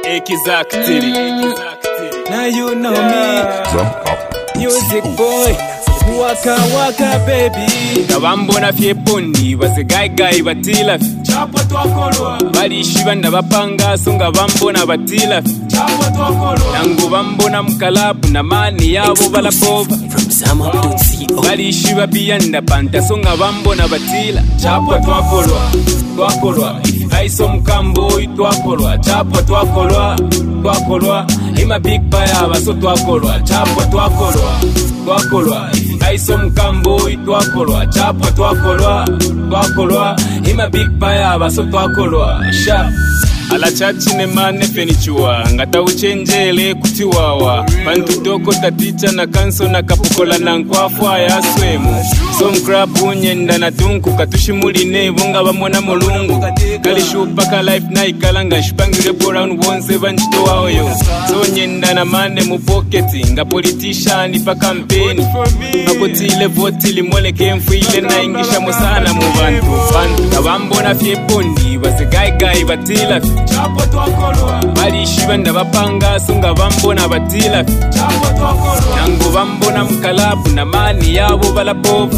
Exactly. Now you know me. Music boy. Waka waka baby. Kabambona fyepondi basegayigayi batila Chapa twakolwa. balishiba nabapanga songa bambona batila Chapa twakolwa. nangu bambona mukalabu na mani yabo balapova balishiba biyanda panta songa bambona batila Chapa twakolwa. twakolwa aiso mukambo twakolwa chapa twakolwa ima big paya baso twakolwa chapa twakolwa aiso mukambo twakolwa chapa twakolwa ima big paya baso twakolwa sha ala chachine mane fenichua ngata uchenjele kutiwawa pantu toko taticha na kanso na kapukola na nkwafu ya swemu sonkrabu nyenda na tunku katushimuline bunga bamona mulungu kalishupa ka life na ikalanga shipangire brown wonse banjito wayo so nyenda na mane mu pocket nga politician pa campaign akotile vote limoleke mfuile na ingisha musana mu bantu abambona fyepondi basegayigayi batila Chapa twakolwa. balishiba ndabapanga songa bambona batila Chapa twakolwa. nangu bambona mukalabu na mani yabo balapova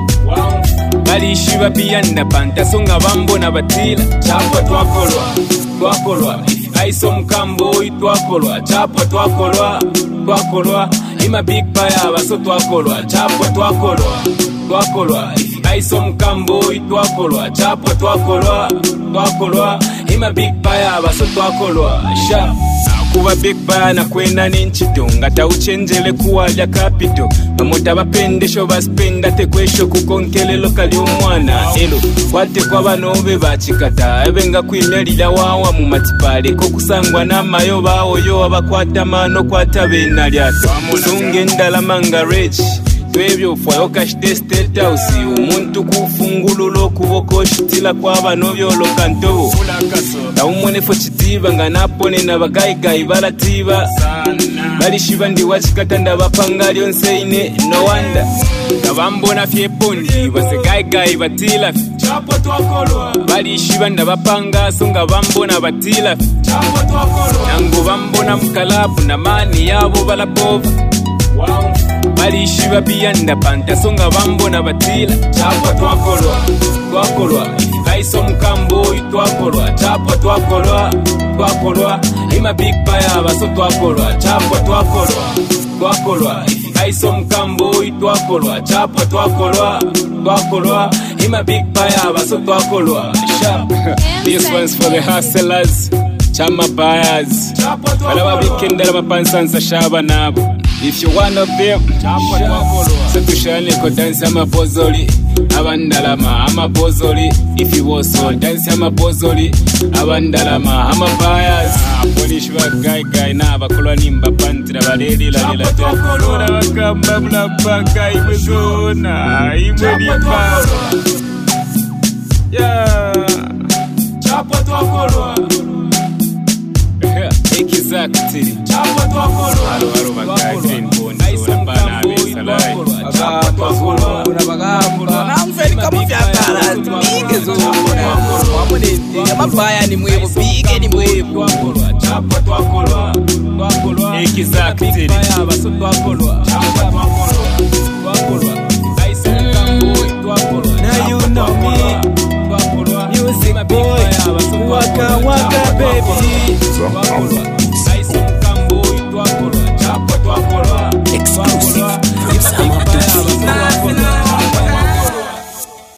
balishiba biyanda panta songa bambona batila Chapa twakolwa. aiso mukambo twakolwa chapa twakolwa ima big paya baso twakolwa chapa twakolwa aiso mukambo twakolwa chapa twakolwa ima big paya baso twakolwa sha kuba big paya na kwenda n'inchito ngata uchenjele kuwalya kapito bamota bapendesho baspenda tekwesho kukonkelelo kali omwana elo kwate kwa banobe bachikata ebenga kwimyalira wawa mu matipale ko kusangwa n'amayo bawoyo abakwata mano kwata bena lyato muzunge ndala manga rich twebyo fwayo kashite state house umuntu kufungululo kuboko shitila kwa bano byoloka ntobo taumone fo chitiba nga napone na bagayigayi balatiba balishiba ndi wachikata ndabapanga lyonseine no wonder kabambona fyepondi basegayigayi batila Chapa twakolwa. balishiba ndabapanga songa bambona batila Chapa twakolwa. nangu bambona mukalabu na mani yabo balapova balishiba biyanda panta songa bambona batila Chapa twakolwa. aiso mukambo twakolwa chapa twakolwa ima big paya baso twakolwa chapa twakolwa aiso mukambo twakolwa chapa twakolwa ima big paya baso twakolwa sharp. This one's for the hustlers chama buyers alaba bikendera mapansansa shaba nabo. If you one of them, so to shine ko dance amapozoli abandalama amapozoli. If you also dance amapozoli abandalama amapayas polish guy na bakolwa nimba pantira baleli la takora bakamba blabaka ibuzona imelipa yeah Chapa twakolwa. Exactly. Chapa twakolwa. Haro bagaje imbondi bana abesalai. Chapa twakolwa. Unabagamba namfeli kama vyakala bige zo wamone mabaya ni mwevo bige ni mwevo Chapa twakolwa. Exactly. Paya baso twakolwa. Chapa twakolwa. Aiso mukambo twakolwa. Now you know me. Music boy. Waka waka baby.